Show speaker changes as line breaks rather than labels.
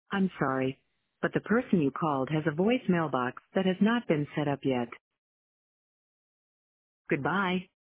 I'm sorry, but the person you called has a voice mailbox that has not been set up yet. Goodbye.